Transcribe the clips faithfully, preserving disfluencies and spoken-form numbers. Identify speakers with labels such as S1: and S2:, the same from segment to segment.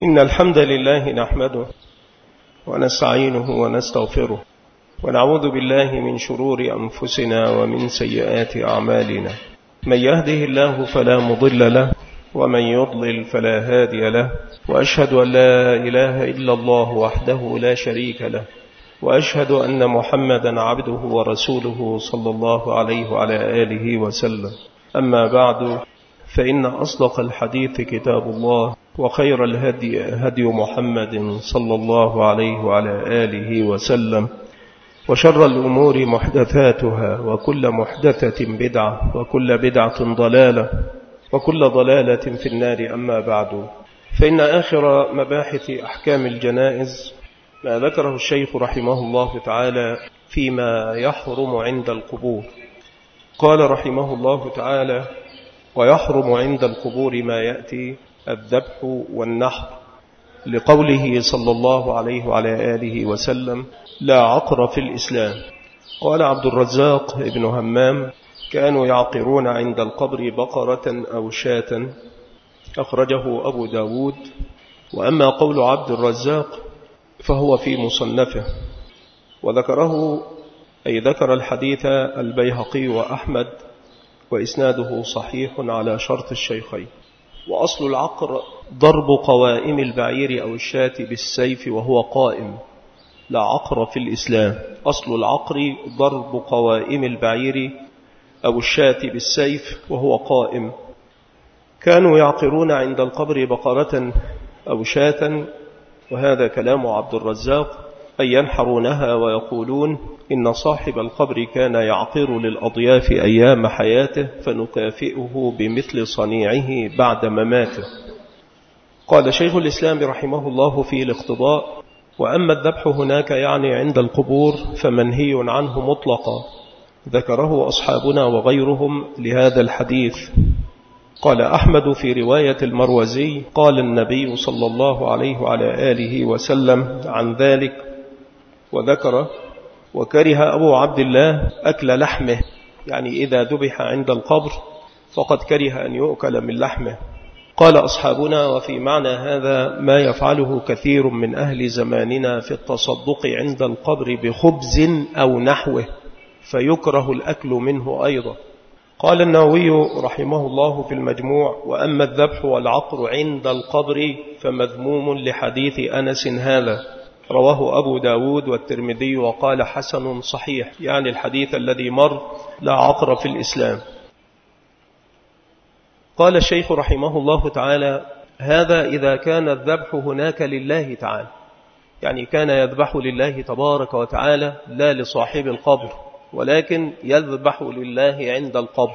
S1: إن الحمد لله نحمده ونستعينه ونستغفره ونعوذ بالله من شرور أنفسنا ومن سيئات أعمالنا. من يهده الله فلا مضل له ومن يضلل فلا هادي له، وأشهد أن لا إله إلا الله وحده لا شريك له، وأشهد أن محمدا عبده ورسوله صلى الله عليه وعلى آله وسلم. أما بعد، فإن أصدق الحديث كتاب الله، وخير الهدي هدي محمد صلى الله عليه وعلى آله وسلم، وشر الأمور محدثاتها، وكل محدثة بدعة، وكل بدعة ضلالة، وكل ضلالة في النار. أما بعد، فإن آخر مباحث أحكام الجنائز ما ذكره الشيخ رحمه الله تعالى فيما يحرم عند القبور. قال رحمه الله تعالى: ويحرم عند القبور ما يأتي الذبح والنحر، لقوله صلى الله عليه وعلى آله وسلم: لا عقر في الإسلام. قال عبد الرزاق ابن همام: كانوا يعقرون عند القبر بقرة أو شاة، أخرجه أبو داود. وأما قول عبد الرزاق فهو في مصنفه، وذكره أي ذكر الحديث البيهقي وأحمد، وإسناده صحيح على شرط الشيخين. وأصل العقر ضرب قوائم البعير أو الشاة بالسيف وهو قائم، لا عقر في الإسلام. أصل العقر ضرب قوائم البعير أو الشاة بالسيف وهو قائم. كانوا يعقرون عند القبر بقرة أو شاة، وهذا كلام عبد الرزاق، أي ينحرونها ويقولون إن صاحب القبر كان يعقر للأضياف أيام حياته، فنكافئه بمثل صنيعه بعد مماته. قال شيخ الإسلام رحمه الله في الاقتضاء: وأما الذبح هناك يعني عند القبور فمنهي عنه مطلقا، ذكره أصحابنا وغيرهم لهذا الحديث. قال أحمد في رواية المروزي: قال النبي صلى الله عليه وعلى آله وسلم عن ذلك، وذكر: وكره أبو عبد الله أكل لحمه، يعني إذا ذبح عند القبر فقد كره أن يؤكل من لحمه. قال أصحابنا: وفي معنى هذا ما يفعله كثير من أهل زماننا في التصدق عند القبر بخبز أو نحوه، فيكره الأكل منه أيضا. قال النووي رحمه الله في المجموع: وأما الذبح والعقر عند القبر فمذموم لحديث أنس هذا، رواه أبو داود والترمذي وقال حسن صحيح، يعني الحديث الذي مر: لا عقر في الإسلام. قال الشيخ رحمه الله تعالى: هذا إذا كان الذبح هناك لله تعالى، يعني كان يذبح لله تبارك وتعالى لا لصاحب القبر، ولكن يذبح لله عند القبر،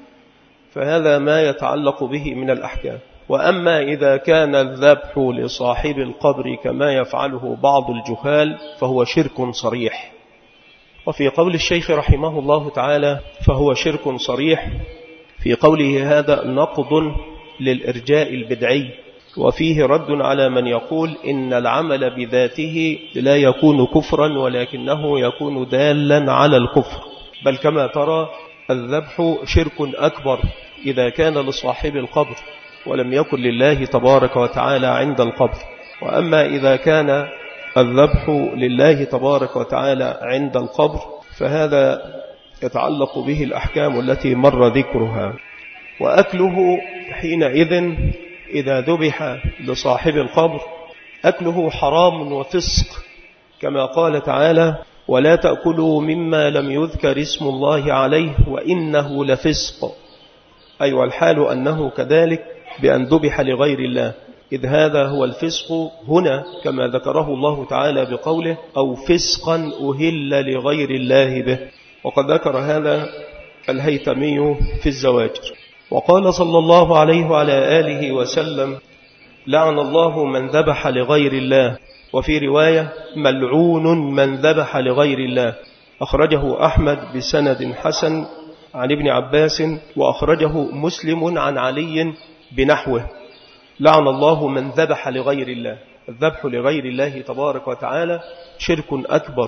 S1: فهذا ما يتعلق به من الأحكام. وأما إذا كان الذبح لصاحب القبر كما يفعله بعض الجهال فهو شرك صريح. وفي قول الشيخ رحمه الله تعالى فهو شرك صريح، في قوله هذا نقض للإرجاء البدعي، وفيه رد على من يقول إن العمل بذاته لا يكون كفرا، ولكنه يكون دالا على الكفر. بل كما ترى الذبح شرك أكبر إذا كان لصاحب القبر ولم يكن لله تبارك وتعالى عند القبر. وأما إذا كان الذبح لله تبارك وتعالى عند القبر فهذا يتعلق به الأحكام التي مر ذكرها. وأكله حينئذ إذا ذبح لصاحب القبر أكله حرام وفسق، كما قال تعالى: ولا تأكلوا مما لم يذكر اسم الله عليه وإنه لفسق، أي والحال أنه كذلك بأن ذبح لغير الله، إذ هذا هو الفسق هنا كما ذكره الله تعالى بقوله: أو فسقا أهل لغير الله به. وقد ذكر هذا الهيثمي في الزواجر. وقال صلى الله عليه وعلى آله وسلم: لعن الله من ذبح لغير الله، وفي رواية: ملعون من ذبح لغير الله. أخرجه أحمد بسند حسن عن ابن عباس، وأخرجه مسلم عن علي بنحوه: لعن الله من ذبح لغير الله. الذبح لغير الله تبارك وتعالى شرك أكبر،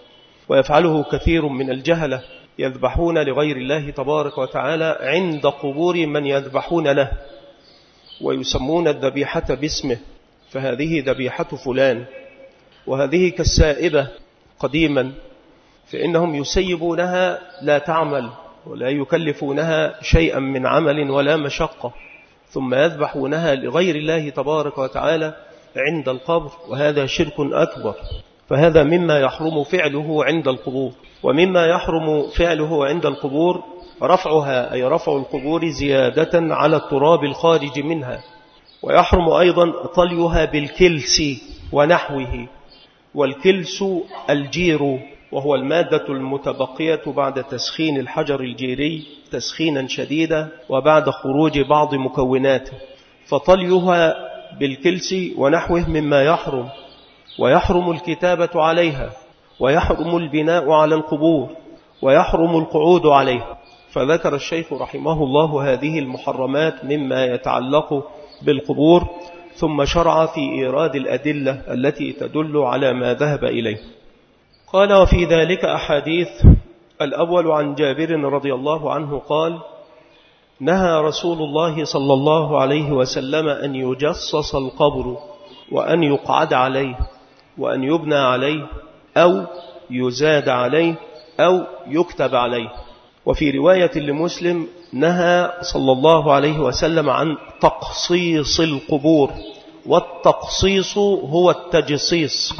S1: ويفعله كثير من الجهلة، يذبحون لغير الله تبارك وتعالى عند قبور من يذبحون له، ويسمون الذبيحة باسمه، فهذه ذبيحة فلان، وهذه كالسائبة قديما، فإنهم يسيبونها لا تعمل ولا يكلفونها شيئا من عمل ولا مشقة، ثم يذبحونها لغير الله تبارك وتعالى عند القبر، وهذا شرك أكبر. فهذا مما يحرم فعله عند القبور. ومما يحرم فعله عند القبور رفعها، أي رفع القبور زيادة على التراب الخارج منها. ويحرم أيضا طليها بالكلس ونحوه. والكلس الجير، وهو المادة المتبقية بعد تسخين الحجر الجيري تسخينا شديدا وبعد خروج بعض مكوناته، فطليها بالكلس ونحوه مما يحرم. ويحرم الكتابة عليها، ويحرم البناء على القبور، ويحرم القعود عليها. فذكر الشيخ رحمه الله هذه المحرمات مما يتعلق بالقبور، ثم شرع في إيراد الأدلة التي تدل على ما ذهب إليه. قال: وفي ذلك أحاديث. الأول عن جابر رضي الله عنه قال: نهى رسول الله صلى الله عليه وسلم أن يجصص القبر، وأن يقعد عليه، وأن يبنى عليه، أو يزاد عليه، أو يكتب عليه. وفي رواية لمسلم: نهى صلى الله عليه وسلم عن تقصيص القبور، والتقصيص هو التجصيص،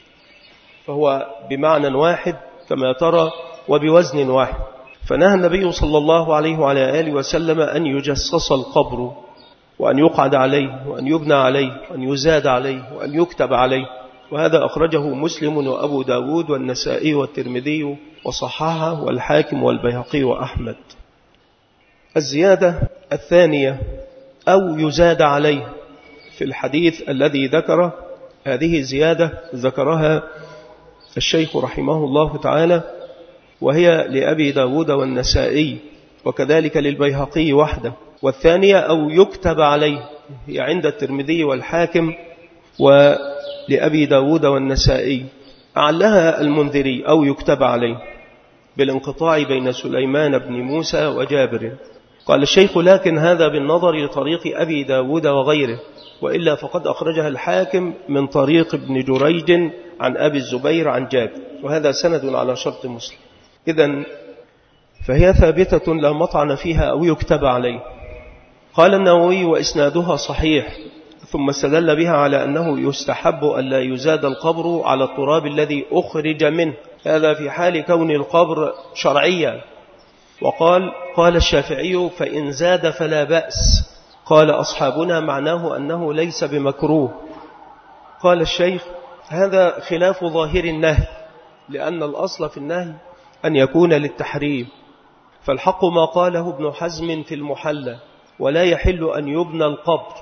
S1: فهو بمعنى واحد كما ترى وبوزن واحد. فنهى النبي صلى الله عليه وعلى آله وسلم أن يجصص القبر، وأن يقعد عليه، وأن يبنى عليه، وأن يزاد عليه، وأن يكتب عليه. وهذا أخرجه مسلم وأبو داود والنسائي والترمذي وصححه والحاكم والبيهقي وأحمد. الزيادة الثانية: أو يزاد عليه. في الحديث الذي ذكره هذه زيادة ذكرها الشيخ رحمه الله تعالى، وهي لأبي داود والنسائي، وكذلك للبيهقي وحده. والثانية: أو يكتب عليه، هي عند الترمذي والحاكم ولأبي داود والنسائي. أعلها المنذري: أو يكتب عليه، بالانقطاع بين سليمان بن موسى وجابر. قال الشيخ: لكن هذا بالنظر لطريق أبي داود وغيره، وإلا فقد أخرجها الحاكم من طريق ابن جريج عن أبي الزبير عن جابر، وهذا سند على شرط مسلم. إذن فهي ثابتة لا مطعن فيها أو يكتب عليه. قال النووي: وإسنادها صحيح. ثم استدل بها على أنه يستحب أن لا يزاد القبر على التراب الذي أخرج منه، هذا في حال كون القبر شرعيا. وقال: قال الشافعي: فإن زاد فلا بأس. قال أصحابنا: معناه أنه ليس بمكروه. قال الشيخ: هذا خلاف ظاهر النهي، لأن الأصل في النهي أن يكون للتحريم. فالحق ما قاله ابن حزم في المحلى: ولا يحل أن يبنى القبر،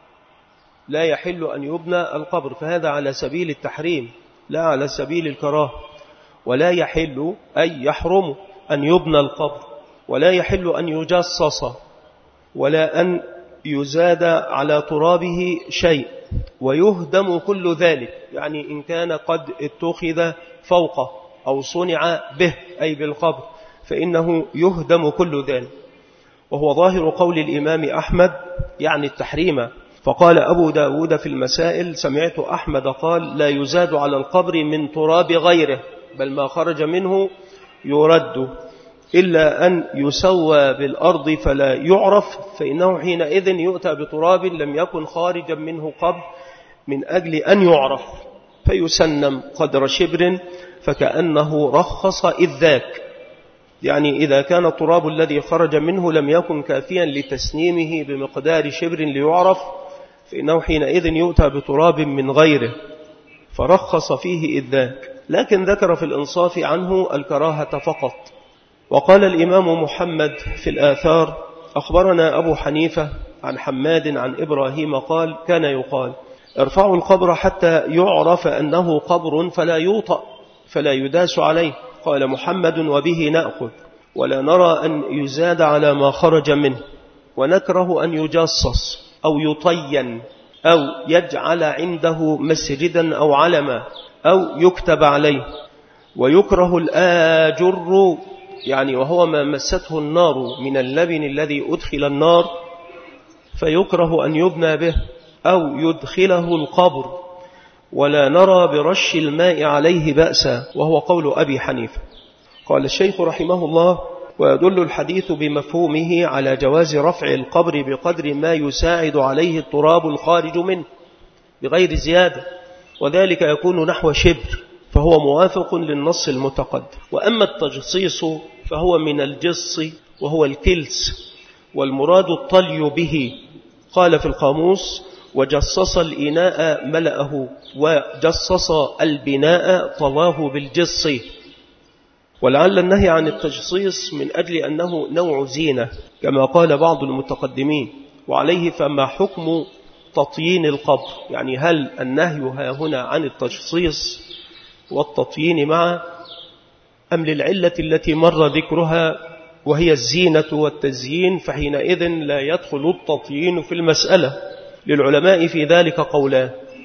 S1: لا يحل أن يبنى القبر، فهذا على سبيل التحريم لا على سبيل الكراهة. ولا يحل أي يحرم أن يبنى القبر، ولا يحل أن يجصص، ولا أن يزاد على ترابه شيء، ويهدم كل ذلك، يعني إن كان قد اتخذ فوقه أو صنع به أي بالقبر، فإنه يهدم كل ذلك. وهو ظاهر قول الإمام أحمد يعني التحريم. فقال أبو داود في المسائل: سمعت أحمد قال: لا يزاد على القبر من تراب غيره، بل ما خرج منه يرد، إلا أن يسوى بالأرض فلا يعرف، فإنه حينئذ يؤتى بتراب لم يكن خارجا منه قبل من أجل أن يعرف، فيسنم قدر شبر، فكأنه رخص إذ ذاك. يعني إذا كان التراب الذي خرج منه لم يكن كافيا لتسنيمه بمقدار شبر ليعرف، فإنه حينئذ يؤتى بتراب من غيره، فرخص فيه إذ ذاك. لكن ذكر في الإنصاف عنه الكراهة فقط. وقال الإمام محمد في الآثار: أخبرنا أبو حنيفة عن حماد عن إبراهيم قال: كان يقال: ارفعوا القبر حتى يعرف أنه قبر فلا يوطأ فلا يداس عليه. قال محمد: وبه نأخذ، ولا نرى أن يزاد على ما خرج منه، ونكره أن يجصص أو يطين أو يجعل عنده مسجدا أو علما أو يكتب عليه. ويكره الآجر، يعني وهو ما مسته النار من اللبن الذي أدخل النار، فيكره أن يبنى به. أو يدخله القبر ولا نرى برش الماء عليه بأسا، وهو قول أبي حنيفة. قال الشيخ رحمه الله: ويدل الحديث بمفهومه على جواز رفع القبر بقدر ما يساعد عليه التراب الخارج منه بغير زيادة، وذلك يكون نحو شبر، فهو موافق للنص المتقدم. وأما التجصيص فهو من الجص وهو الكلس، والمراد الطلي به. قال في القاموس: وجصص الإناء ملأه، وجصص البناء طلاه بالجص. ولعل النهي عن التجصيص من أجل أنه نوع زينة كما قال بعض المتقدمين، وعليه فما حكم تطيين القبر؟ يعني هل النهي ها هنا عن التجصيص والتطيين معا، أم للعلة التي مر ذكرها وهي الزينة والتزيين، فحينئذ لا يدخل التطيين في المسألة؟ للعلماء في ذلك قولان: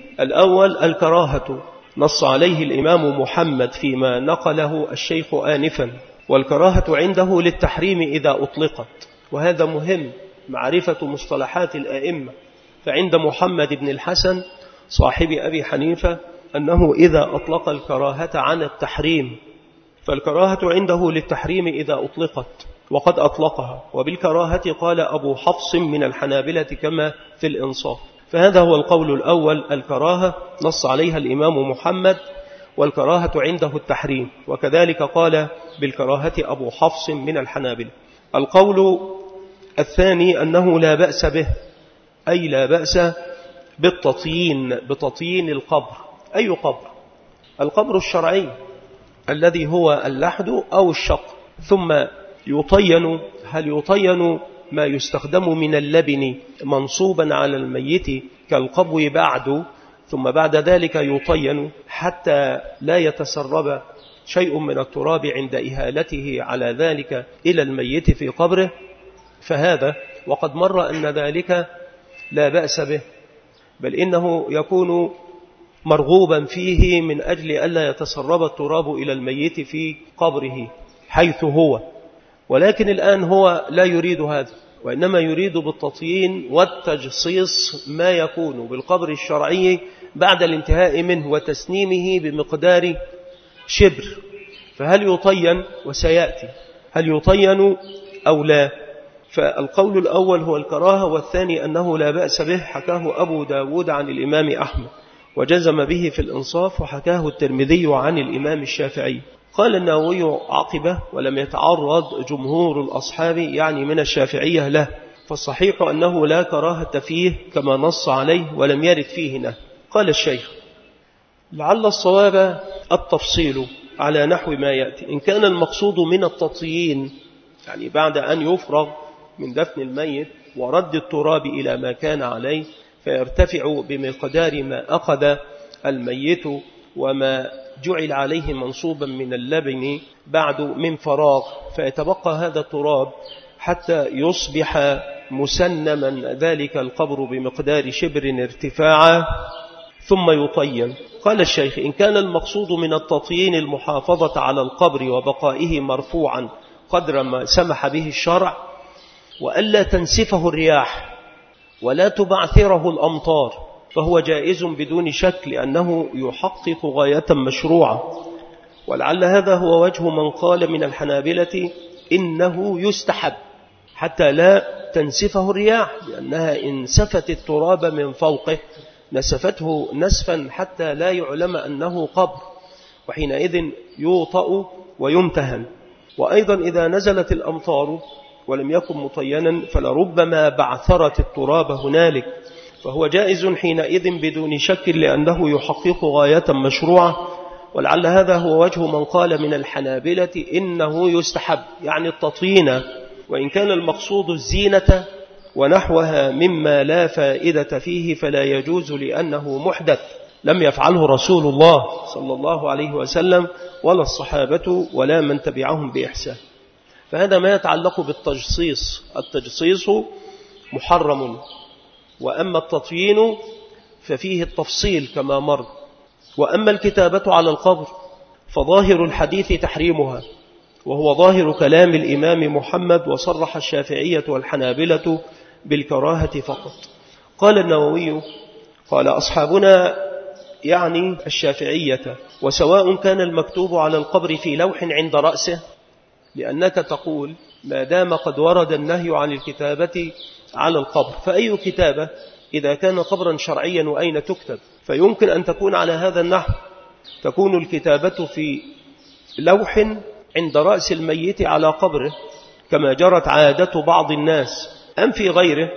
S1: الأول الكراهة، نص عليه الإمام محمد فيما نقله الشيخ آنفا، والكراهة عنده للتحريم إذا أطلقت، وهذا مهم معرفة مصطلحات الآئمة. فعند محمد بن الحسن صاحب أبي حنيفة أنه إذا أطلق الكراهة عن التحريم، فالكراهة عنده للتحريم إذا أطلقت، وقد أطلقها. وبالكراهة قال أبو حفص من الحنابلة كما في الإنصاف. فهذا هو القول الأول، الكراهة نص عليها الإمام محمد، والكراهة عنده التحريم، وكذلك قال بالكراهة أبو حفص من الحنابلة. القول الثاني أنه لا بأس به، أي لا بأس بالتطيين، بتطيين القبر. أي قبر؟ القبر الشرعي الذي هو اللحد أو الشق. ثم يطين، هل يطين ما يستخدم من اللبن منصوبا على الميت كالقبو بعد، ثم بعد ذلك يطين حتى لا يتسرب شيء من التراب عند إهالته على ذلك إلى الميت في قبره؟ فهذا وقد مر أن ذلك لا بأس به، بل إنه يكون مرغوبا فيه من أجل ألا يتسرب التراب إلى الميت في قبره حيث هو. ولكن الآن هو لا يريد هذا، وإنما يريد بالتطيين والتجصيص ما يكون بالقبر الشرعي بعد الانتهاء منه وتسنيمه بمقدار شبر. فهل يطين؟ وسيأتي هل يطين أو لا. فالقول الأول هو الكراهة، والثاني أنه لا بأس به، حكاه أبو داود عن الإمام أحمد وجزم به في الإنصاف، وحكاه الترمذي عن الإمام الشافعي. قال النووي عقبه: ولم يتعرض جمهور الأصحاب يعني من الشافعية له، فالصحيح أنه لا كراهة فيه كما نص عليه ولم يرد فيه نهي. قال الشيخ: لعل الصواب التفصيل على نحو ما يأتي. إن كان المقصود من التطيين يعني بعد أن يفرغ من دفن الميت ورد التراب إلى ما كان عليه فيرتفع بمقدار ما أخذ الميت وما جعل عليه منصوبا من اللبن بعد من فراغ، فيتبقى هذا التراب حتى يصبح مسنما ذلك القبر بمقدار شبر ارتفاعا ثم يطين. قال الشيخ: إن كان المقصود من التطيين المحافظة على القبر وبقائه مرفوعا قدر ما سمح به الشرع، وألا تنسفه الرياح ولا تبعثره الأمطار، فهو جائز بدون شك، لأنه يحقق غاية مشروعة. ولعل هذا هو وجه من قال من الحنابلة إنه يستحب حتى لا تنسفه الرياح، لأنها إن سفت التراب من فوقه نسفته نسفا حتى لا يعلم أنه قبر، وحينئذ يوطأ ويمتهن. وأيضا إذا نزلت الأمطار ولم يكن مطينا فلربما بعثرت التراب هنالك، فهو جائز حينئذ بدون شك، لأنه يحقق غاية مشروعة. ولعل هذا هو وجه من قال من الحنابلة إنه يستحب يعني التطيين، وإن كان المقصود الزينة ونحوها مما لا فائدة فيه فلا يجوز، لأنه محدث لم يفعله رسول الله صلى الله عليه وسلم ولا الصحابة ولا من تبعهم بإحسان. فهذا ما يتعلق بالتجصيص. التجصيص محرم، وأما التطيين ففيه التفصيل كما مر. وأما الكتابة على القبر فظاهر الحديث تحريمها، وهو ظاهر كلام الإمام محمد، وصرح الشافعية والحنابلة بالكراهة فقط. قال النووي: قال أصحابنا يعني الشافعية: وسواء كان المكتوب على القبر في لوح عند رأسه، لأنك تقول ما دام قد ورد النهي عن الكتابة على القبر فأي كتابة إذا كان قبرا شرعيا وأين تكتب؟ فيمكن أن تكون على هذا النحو، تكون الكتابة في لوح عند رأس الميت على قبره كما جرت عادة بعض الناس، أم في غيره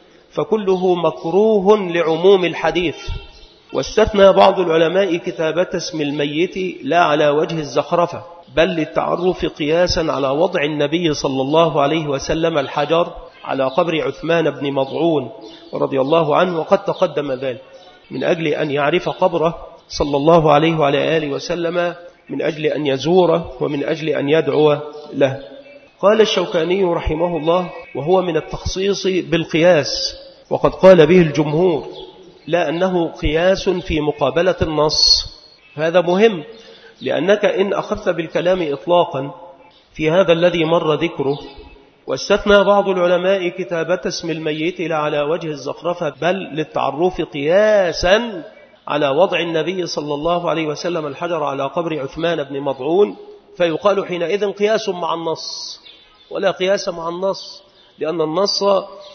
S1: فكله مكروه لعموم الحديث. واستثنى بعض العلماء كتابة اسم الميت لا على وجه الزخرفة بل للتعرف قياسا على وضع النبي صلى الله عليه وسلم الحجر على قبر عثمان بن مضعون رضي الله عنه، وقد تقدم ذلك، من أجل أن يعرف قبره صلى الله عليه وعلى آله وسلم، من أجل أن يزوره ومن أجل أن يدعو له. قال الشوكاني رحمه الله: وهو من التخصيص بالقياس، وقد قال به الجمهور، لا أنه قياس في مقابلة النص. هذا مهم، لأنك إن أخذت بالكلام إطلاقا في هذا الذي مر ذكره، واستثنى بعض العلماء كتابة اسم الميت لا على وجه الزخرفة بل للتعرف قياسا على وضع النبي صلى الله عليه وسلم الحجر على قبر عثمان بن مضعون، فيقال حينئذ قياس مع النص، ولا قياس مع النص، لأن النص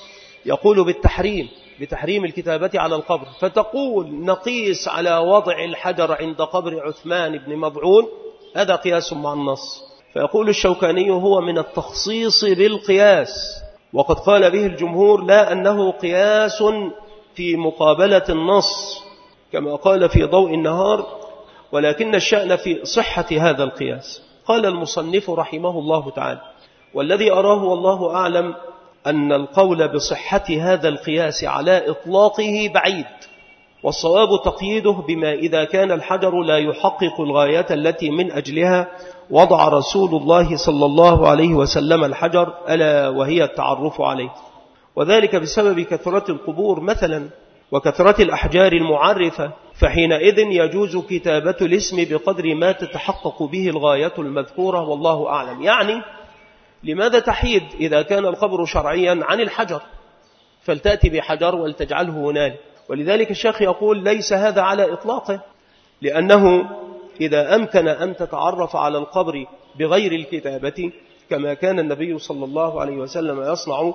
S1: يقول بالتحريم بتحريم الكتابة على القبر، فتقول نقيس على وضع الحجر عند قبر عثمان بن مضعون، هذا قياس مع النص. فيقول الشوكاني: هو من التخصيص بالقياس، وقد قال به الجمهور لا أنه قياس في مقابلة النص كما قال في ضوء النهار، ولكن الشأن في صحة هذا القياس. قال المصنف رحمه الله تعالى: والذي أراه والله أعلم أن القول بصحة هذا القياس على إطلاقه بعيد، والصواب تقييده بما إذا كان الحجر لا يحقق الغاية التي من أجلها وضع رسول الله صلى الله عليه وسلم الحجر، ألا وهي التعرف عليه، وذلك بسبب كثرة القبور مثلا وكثرة الأحجار المعرفة، فحينئذ يجوز كتابة الاسم بقدر ما تتحقق به الغاية المذكورة، والله أعلم. يعني لماذا تحيد إذا كان القبر شرعيا عن الحجر؟ فلتأتي بحجر ولتجعله هنالك. ولذلك الشيخ يقول ليس هذا على إطلاقه، لأنه إذا أمكن أن تتعرف على القبر بغير الكتابة كما كان النبي صلى الله عليه وسلم يصنع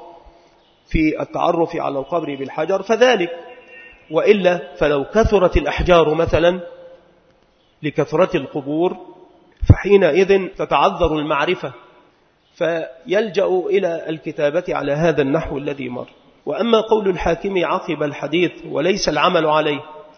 S1: في التعرف على القبر بالحجر فذلك، وإلا فلو كثرت الأحجار مثلا لكثرة القبور فحينئذ تتعذر المعرفة، فيلجأ إلى الكتابة على هذا النحو الذي مر. وأما قول الحاكم عقب الحديث وليس العمل عليه،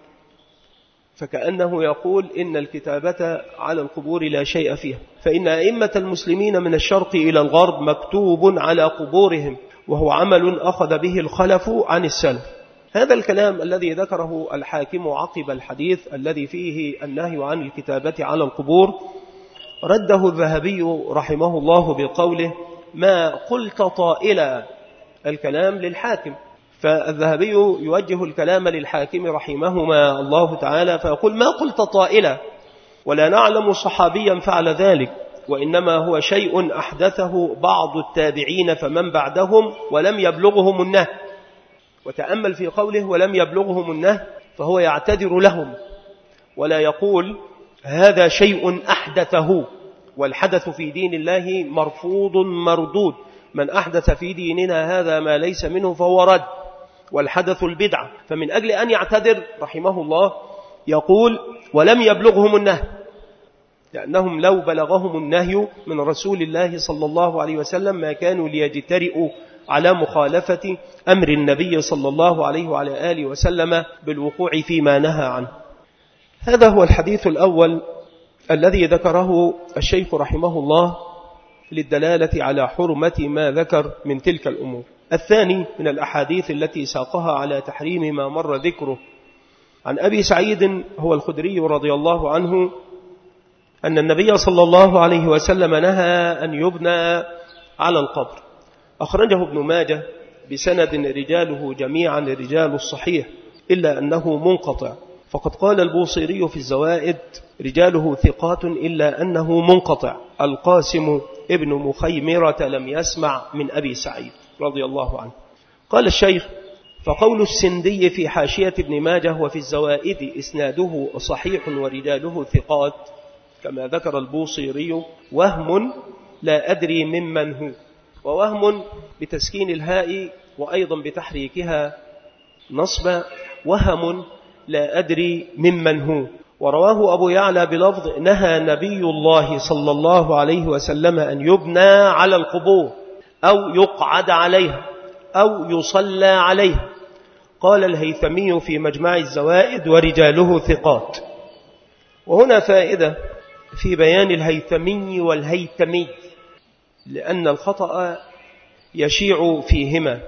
S1: فكأنه يقول إن الكتابة على القبور لا شيء فيها، فإن أئمة المسلمين من الشرق إلى الغرب مكتوب على قبورهم، وهو عمل أخذ به الخلف عن السلف. هذا الكلام الذي ذكره الحاكم عقب الحديث الذي فيه النهي عن الكتابة على القبور رده الذهبي رحمه الله بقوله: ما قلت طائلا، الكلام للحاكم. فالذهبي يوجه الكلام للحاكم رحمهما الله تعالى فيقول: ما قلت طائلا، ولا نعلم صحابيا فعل ذلك، وإنما هو شيء أحدثه بعض التابعين فمن بعدهم ولم يبلغهم النهي. وتأمل في قوله ولم يبلغهم النهي، فهو يعتذر لهم ولا يقول هذا شيء أحدثه، والحدث في دين الله مرفوض مردود، من أحدث في ديننا هذا ما ليس منه فهو رد، والحدث البدعة. فمن أجل أن يعتذر رحمه الله يقول ولم يبلغهم النهي، لأنهم لو بلغهم النهي من رسول الله صلى الله عليه وسلم ما كانوا ليجترئوا على مخالفة أمر النبي صلى الله عليه وعلى آله وسلم بالوقوع فيما نهى عنه. هذا هو الحديث الأول الذي ذكره الشيخ رحمه الله للدلالة على حرمة ما ذكر من تلك الأمور. الثاني من الأحاديث التي ساقها على تحريم ما مر ذكره عن أبي سعيد هو الخدري رضي الله عنه أن النبي صلى الله عليه وسلم نهى أن يبنى على القبر. أخرجه ابن ماجه بسند رجاله جميعا رجال الصحيح إلا أنه منقطع، فقد قال البوصيري في الزوائد رجاله ثقات إلا أنه منقطع. القاسم ابن مخيمرة لم يسمع من أبي سعيد رضي الله عنه. قال الشيخ فقول السندي في حاشية ابن ماجه وفي الزوائد إسناده صحيح ورجاله ثقات كما ذكر البوصيري وهم لا أدري ممن هو، ووهم بتسكين الهاء وأيضا بتحريكها نصب وهم لا أدري ممن هو. ورواه أبو يعلى بلفظ نهى نبي الله صلى الله عليه وسلم أن يبنى على القبور أو يقعد عليها أو يصلى عليها. قال الهيثمي في مجمع الزوائد ورجاله ثقات. وهنا فائدة في بيان الهيثمي والهيتمي، لأن الخطأ يشيع فيهما.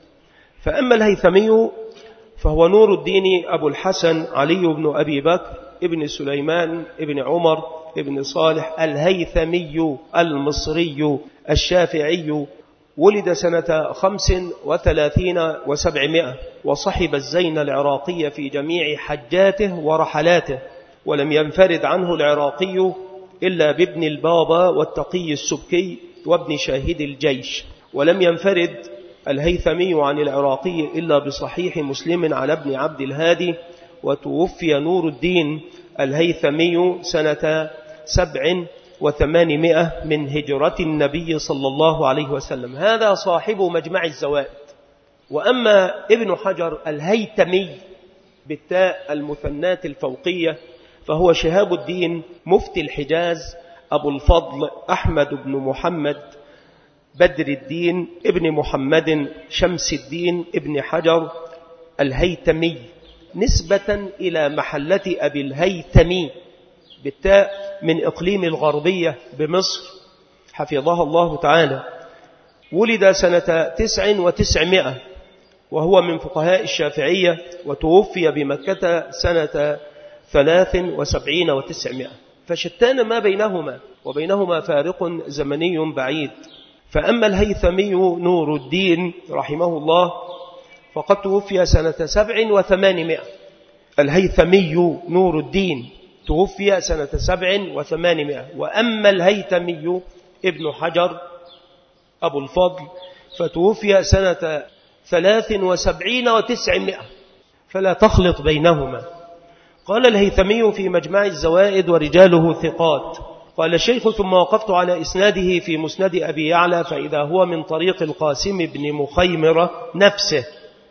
S1: فأما الهيثمي فهو نور الدين أبو الحسن علي بن أبي بكر ابن سليمان ابن عمر ابن صالح الهيثمي المصري الشافعي، ولد سنة خمس وثلاثين وسبعمائة، وصحب الزين العراقي في جميع حجاته ورحلاته، ولم ينفرد عنه العراقي إلا بابن البابا والتقي السبكي وابن شاهد الجيش، ولم ينفرد الهيثمي عن العراقي إلا بصحيح مسلم على ابن عبد الهادي. وتوفي نور الدين الهيثمي سنة سبع وثمانمائة من هجرة النبي صلى الله عليه وسلم. هذا صاحب مجمع الزوائد. وأما ابن حجر الهيتمي بالتاء المثنات الفوقية فهو شهاب الدين مفتي الحجاز أبو الفضل أحمد بن محمد بدر الدين ابن محمد شمس الدين ابن حجر الهيتمي، نسبة إلى محلة أبي الهيتمي بالتاء من إقليم الغربية بمصر حفظها الله تعالى. ولد سنة تسع وتسعمائة وهو من فقهاء الشافعية، وتوفي بمكة سنة ثلاث وسبعين وتسعمائة، فشتان ما بينهما وبينهما فارق زمني بعيد. فأما الهيثمي نور الدين رحمه الله فقد توفي سنة سبع وثمانمائة. الهيثمي نور الدين توفي سنة سبع وثمانمائة. وأما الهيثمي ابن حجر أبو الفضل فتوفي سنة ثلاث وسبعين وتسعمائة، فلا تخلط بينهما. قال الهيثمي في مجمع الزوائد ورجاله ثقات. قال الشيخ ثم وقفت على إسناده في مسند أبي يعلى فإذا هو من طريق القاسم بن مخيمرة نفسه،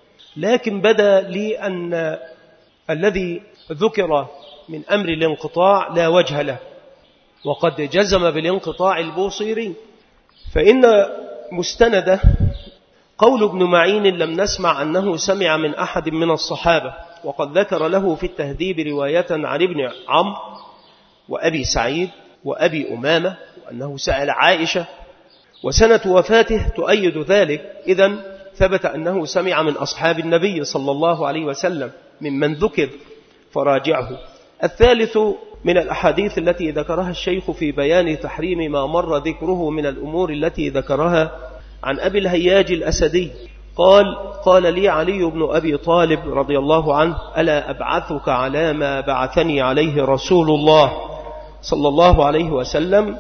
S1: لكن بدا لي أن الذي ذكر من أمر الانقطاع لا وجه له، وقد جزم بالانقطاع البوصيري. فإن مستنده قول ابن معين لم نسمع أنه سمع من أحد من الصحابة، وقد ذكر له في التهذيب رواية عن ابن عمرو وأبي سعيد وأبي أمامة وأنه سأل عائشة، وسنة وفاته تؤيد ذلك. إذن ثبت أنه سمع من أصحاب النبي صلى الله عليه وسلم ممن ذكر، فراجعه. الثالث من الأحاديث التي ذكرها الشيخ في بيان تحريم ما مر ذكره من الأمور التي ذكرها عن أبي الهياج الأسدي قال: قال لي علي بن أبي طالب رضي الله عنه: ألا أبعثك على ما بعثني عليه رسول الله صلى الله عليه وسلم،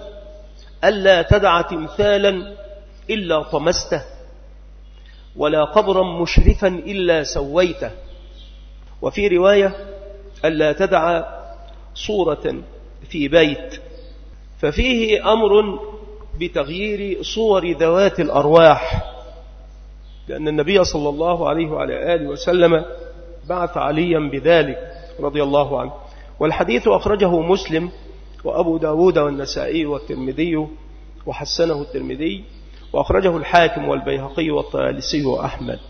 S1: ألا تدع تمثالا إلا طمسته، ولا قبرا مشرفا إلا سويته، وفي رواية ألا تدع صورة في بيت. ففيه أمر بتغيير صور ذوات الأرواح، لأن النبي صلى الله عليه وعلى آله وسلم بعث عليا بذلك رضي الله عنه. والحديث أخرجه مسلم وأبو داود والنسائي والترمذي وحسنه الترمذي، وأخرجه الحاكم والبيهقي والطيالسي وأحمد.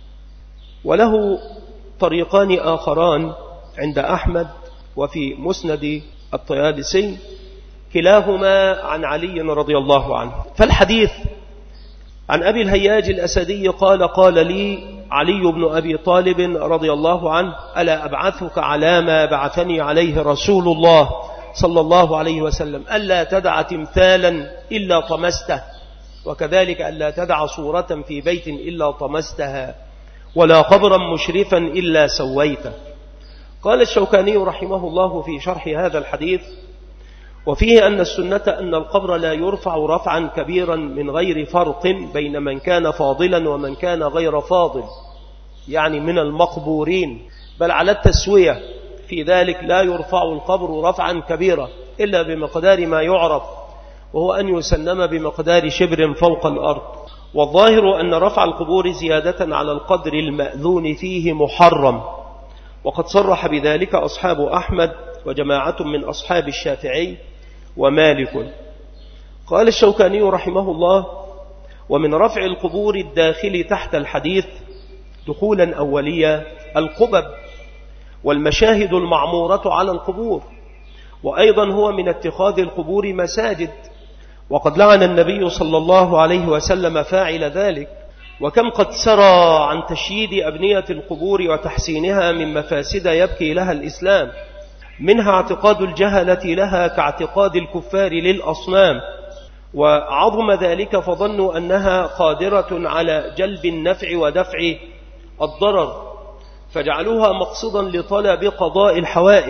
S1: وله طريقان آخران عند أحمد وفي مسند الطيالسي، كلاهما عن علي رضي الله عنه. فالحديث عن أبي الهياج الأسدي قال: قال لي علي بن أبي طالب رضي الله عنه: ألا أبعثك على ما بعثني عليه رسول الله صلى الله عليه وسلم، ألا تدع تمثالا إلا طمسته، وكذلك ألا تدع صورة في بيت إلا طمستها، ولا قبرا مشرفا إلا سويته. قال الشوكاني رحمه الله في شرح هذا الحديث: وفيه أن السنة أن القبر لا يرفع رفعا كبيرا من غير فرق بين من كان فاضلا ومن كان غير فاضل، يعني من المقبورين، بل على التسوية في ذلك. لا يرفع القبر رفعا كبيرا إلا بمقدار ما يعرف، وهو أن يسنم بمقدار شبر فوق الأرض. والظاهر أن رفع القبور زيادة على القدر المأذون فيه محرم، وقد صرح بذلك أصحاب أحمد وجماعة من أصحاب الشافعي ومالك. قال الشوكاني رحمه الله: ومن رفع القبور الداخل تحت الحديث دخولا أوليا القبب والمشاهد المعمورة على القبور، وأيضا هو من اتخاذ القبور مساجد، وقد لعن النبي صلى الله عليه وسلم فاعل ذلك. وكم قد سرى عن تشييد أبنية القبور وتحسينها من مفاسد يبكي لها الإسلام، منها اعتقاد الجهلة لها كاعتقاد الكفار للأصنام، وعظم ذلك فظنوا أنها قادرة على جلب النفع ودفع الضرر، فجعلوها مقصدا لطلب قضاء الحوائج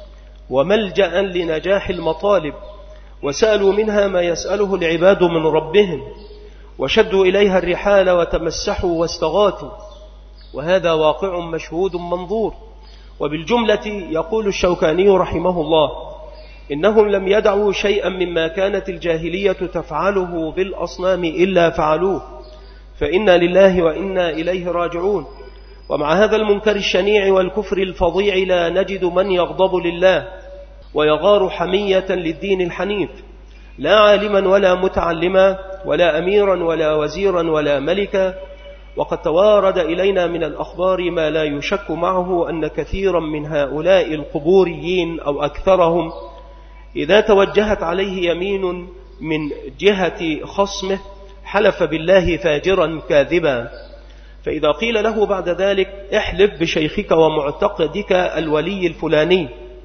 S1: وملجأ لنجاح المطالب، وسألوا منها ما يسأله العباد من ربهم، وشدوا إليها الرحال وتمسحوا واستغاثوا، وهذا واقع مشهود منظور. وبالجملة يقول الشوكاني رحمه الله: إنهم لم يدعوا شيئا مما كانت الجاهلية تفعله بالأصنام إلا فعلوه، فإنا لله وإنا إليه راجعون. ومع هذا المنكر الشنيع والكفر الفظيع لا نجد من يغضب لله ويغار حمية للدين الحنيف، لا عالما ولا متعلما ولا أميرا ولا وزيرا ولا ملكا. وقد توارد إلينا من الأخبار ما لا يشك معه أن كثيرا من هؤلاء القبوريين أو أكثرهم إذا توجهت عليه يمين من جهة خصمه حلف بالله فاجرا كاذبا، فإذا قيل له بعد ذلك احلف بشيخك ومعتقدك الولي الفلاني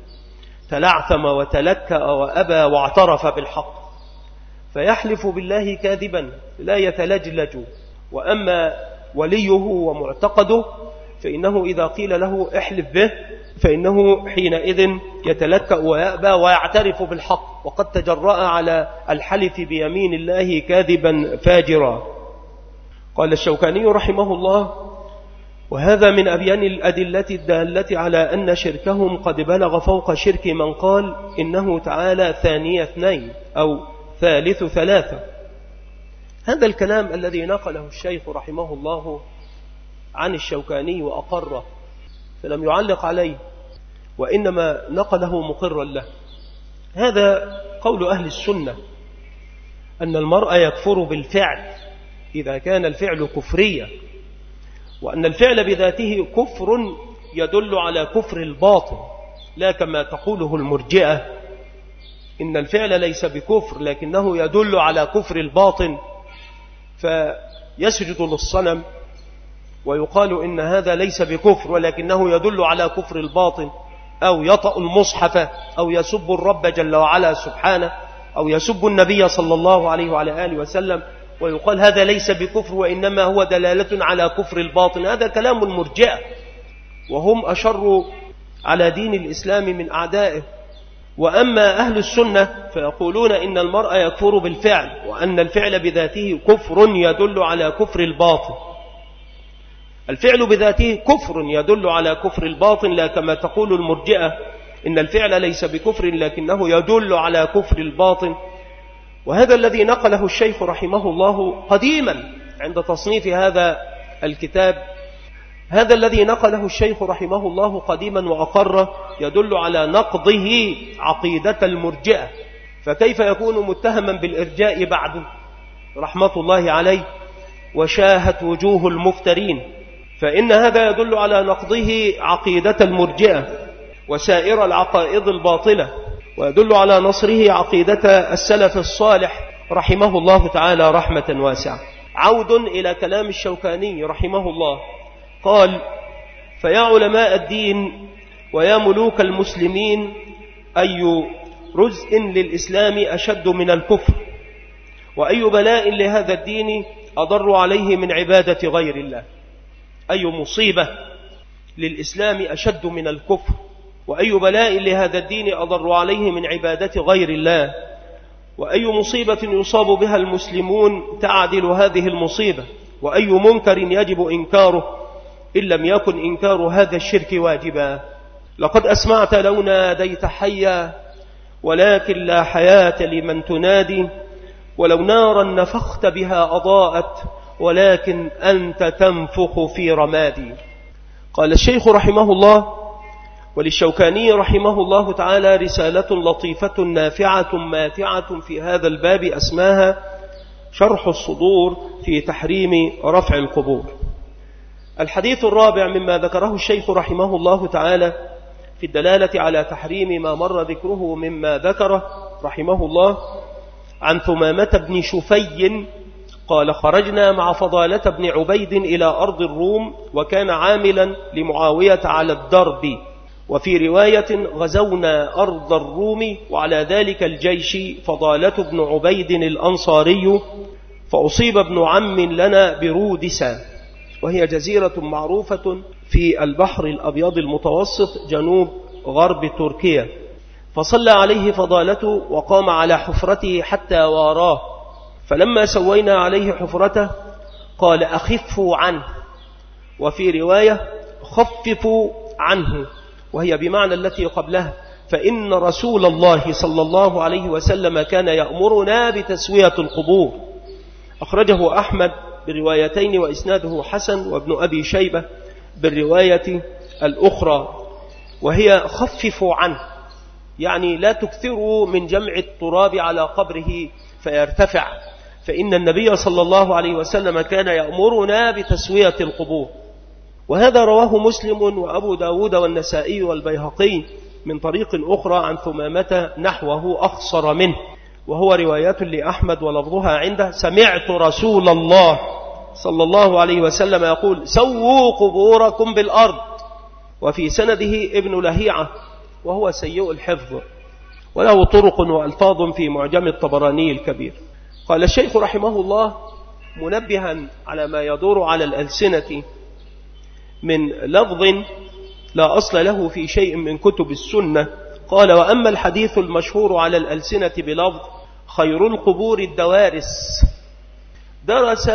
S1: تلعثم وتلكأ وأبى واعترف بالحق، فيحلف بالله كاذبا لا يتلجلج. وأما وليه ومعتقده فإنه إذا قيل له احلف به فإنه حينئذ يتلكأ ويأبى ويعترف بالحق، وقد تجرأ على الحلف بيمين الله كاذبا فاجرا. قال الشوكاني رحمه الله: وهذا من أبيان الأدلة الدالة على أن شركهم قد بلغ فوق شرك من قال إنه تعالى ثاني اثنين أو ثالث ثلاثة. هذا الكلام الذي نقله الشيخ رحمه الله عن الشوكاني وأقره، فلم يعلق عليه وإنما نقله مقرا له. هذا قول أهل السنة، أن المرء يكفر بالفعل إذا كان الفعل كفريا، وأن الفعل بذاته كفر يدل على كفر الباطن، لا كما تقوله المرجئة إن الفعل ليس بكفر لكنه يدل على كفر الباطن، فيسجد للصنم ويقال إن هذا ليس بكفر ولكنه يدل على كفر الباطن، أو يطأ المصحف أو يسب الرب جل وعلا سبحانه أو يسب النبي صلى الله عليه وعلى آله وسلم ويقال هذا ليس بكفر وإنما هو دلالة على كفر الباطن. هذا كلام المرجئة، وهم أشر على دين الإسلام من أعدائه. وأما أهل السنة فيقولون إن المرء يكفر بالفعل، وأن الفعل بذاته كفر يدل على كفر الباطن. الفعل بذاته كفر يدل على كفر الباطن، لا كما تقول المرجئة إن الفعل ليس بكفر لكنه يدل على كفر الباطن. وهذا الذي نقله الشيخ رحمه الله قديما عند تصنيف هذا الكتاب، هذا الذي نقله الشيخ رحمه الله قديما وأقره يدل على نقضه عقيدة المرجئة، فكيف يكون متهما بالإرجاء بعد رحمة الله عليه وشاهت وجوه المفترين؟ فإن هذا يدل على نقضه عقيدة المرجئة وسائر العقائد الباطلة، ويدل على نصره عقيدة السلف الصالح رحمه الله تعالى رحمة واسعة. عود إلى كلام الشوكاني رحمه الله، قال: فيا علماء الدين ويا ملوك المسلمين، أي رزء للإسلام أشد من الكفر، وأي بلاء لهذا الدين أضر عليه من عبادة غير الله. أي مصيبة للإسلام أشد من الكفر، وأي بلاء لهذا الدين أضر عليه من عبادة غير الله، وأي مصيبة يصاب بها المسلمون تعدل هذه المصيبة، وأي منكر يجب إنكاره إن لم يكن إنكار هذا الشرك واجبا. لقد أسمعت لو ناديت حيا ولكن لا حياة لمن تنادي، ولو نارا نفخت بها أضاءت ولكن أنت تنفخ في رمادي. قال الشيخ رحمه الله: وللشوكاني رحمه الله تعالى رسالة لطيفة نافعة ماتعة في هذا الباب أسماها شرح الصدور في تحريم رفع القبور. الحديث الرابع مما ذكره الشيخ رحمه الله تعالى في الدلالة على تحريم ما مر ذكره مما ذكره رحمه الله عن ثمامة بن شفي قال: خرجنا مع فضالة بن عبيد إلى أرض الروم، وكان عاملا لمعاوية على الدرب. وفي رواية: غزونا أرض الروم وعلى ذلك الجيش فضالة بن عبيد الأنصاري، فأصيب ابن عم لنا برودسا، وهي جزيرة معروفة في البحر الأبيض المتوسط جنوب غرب تركيا، فصلى عليه فضالته وقام على حفرته حتى واراه، فلما سوينا عليه حفرته قال: أخفوا عنه، وفي رواية: خففوا عنه، وهي بمعنى التي قبلها، فإن رسول الله صلى الله عليه وسلم كان يأمرنا بتسوية القبور. أخرجه أحمد بالروايتين وإسناده حسن، وابن أبي شيبة بالرواية الأخرى، وهي خففوا عنه، يعني لا تكثروا من جمع التراب على قبره فيرتفع، فإن النبي صلى الله عليه وسلم كان يأمرنا بتسوية القبور. وهذا رواه مسلم وأبو داود والنسائي والبيهقي من طريق أخرى عن ثمامة نحوه أخصر منه، وهو روايات لأحمد ولفظها عنده: سمعت رسول الله صلى الله عليه وسلم يقول: سووا قبوركم بالأرض. وفي سنده ابن لهيعة وهو سيء الحفظ، وله طرق وألفاظ في معجم الطبراني الكبير. قال الشيخ رحمه الله منبها على ما يدور على الألسنة من لفظ لا أصل له في شيء من كتب السنة، قال: وأما الحديث المشهور على الألسنة بلفظ خير القبور الدوارس، درس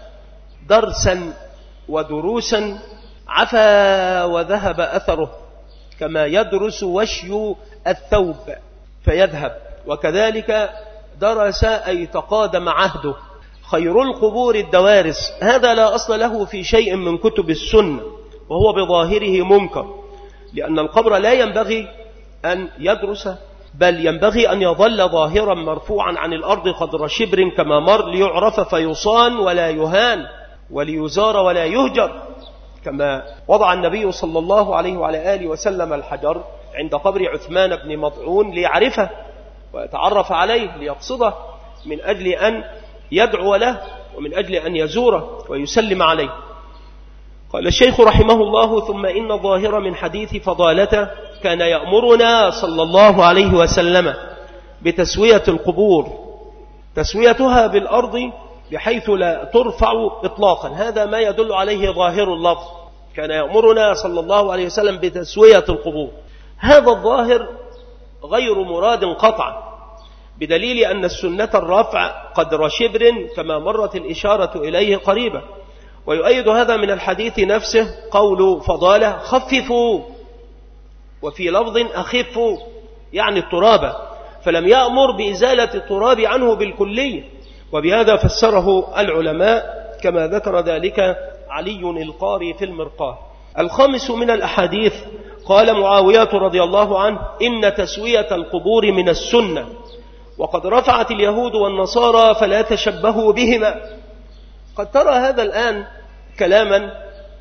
S1: درسا ودروسا عفا وذهب أثره، كما يدرس وشي الثوب فيذهب، وكذلك درس أي تقادم عهده. خير القبور الدوارس، هذا لا أصل له في شيء من كتب السنة، وهو بظاهره منكر، لأن القبر لا ينبغي أن يدرس، بل ينبغي أن يظل ظاهرا مرفوعا عن الأرض قدر شبر كما مر، ليعرف فيصان ولا يهان، وليزار ولا يهجر، كما وضع النبي صلى الله عليه وعلى آله وسلم الحجر عند قبر عثمان بن مطعون ليعرفه ويتعرف عليه، ليقصده من أجل أن يدعو له ومن أجل أن يزوره ويسلم عليه. قال الشيخ رحمه الله: ثم إن ظاهر من حديث فضالته كان يأمرنا صلى الله عليه وسلم بتسوية القبور، تسويتها بالأرض بحيث لا ترفع إطلاقا، هذا ما يدل عليه ظاهر اللفظ، كان يأمرنا صلى الله عليه وسلم بتسوية القبور. هذا الظاهر غير مراد قطعا، بدليل أن السنة الرفع قدر شبر كما مرت الإشارة إليه قريبا. ويؤيد هذا من الحديث نفسه قول فضالة: خففوا، وفي لفظ أخفوا، يعني التراب، فلم يأمر بإزالة التراب عنه بالكلية، وبهذا فسره العلماء كما ذكر ذلك علي القاري في المرقاة. الخامس من الأحاديث قال معاوية رضي الله عنه: إن تسوية القبور من السنة، وقد رفعت اليهود والنصارى فلا تشبهوا بهما. قد ترى هذا الآن كلاما